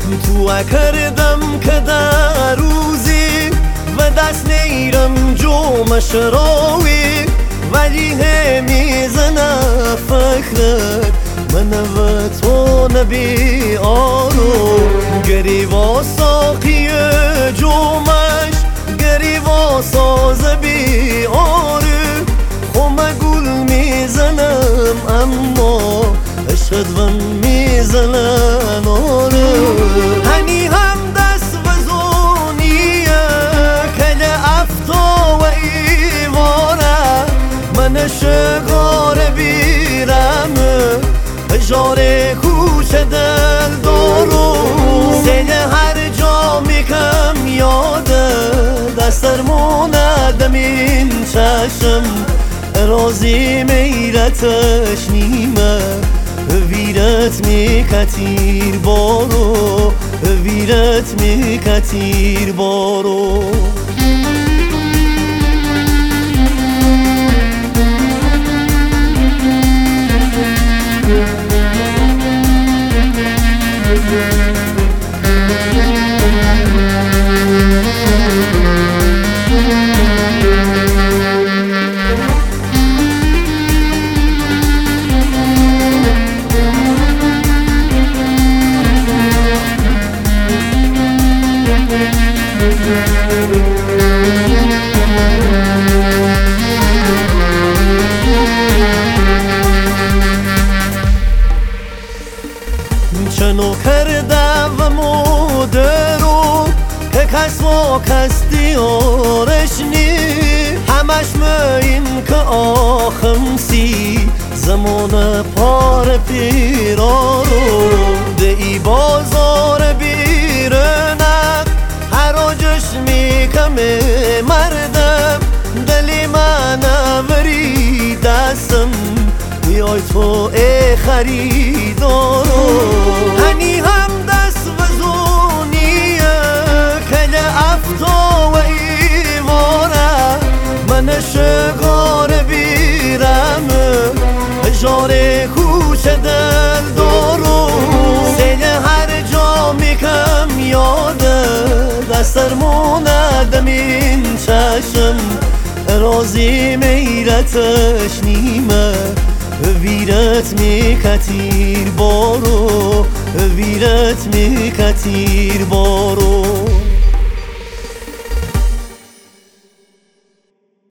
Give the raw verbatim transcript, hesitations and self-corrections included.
تو کردم که در روزی و دست نیرم جومش راوی ولی همیزنه فکرت من و تو نبی آرو گریوا ساقی جومش گریوا ساز بی آرو خم گل میزنم اما عشقت ون میزنن آرو هنی هم دست وزونیه کل افتا و ایواره من شگار بیرم هجار کوچه دل دارو سیل هر جا میکم یاده دستر موندم این چشم رازی میرتش نیمه ویرت میکتیر بارو ویرت میکتیر بارو چنو کرده و مدرو که کس و کس دیارش نی همش این که آخم سی زمان پار پیرارو دی بازار بیرنک هر آجش میکمه مردم دلی من وری دستم بیای تو ای خریدارو هنی هم دست وزونیه کل افتا و ایواره من شگار بیرم هجار کوچه دل دارو سیل هر جا میکم یاده دستر موندم این چشم رازی میرتش نیمه ویرت میکتیر بارو ویرت میکتیر بارو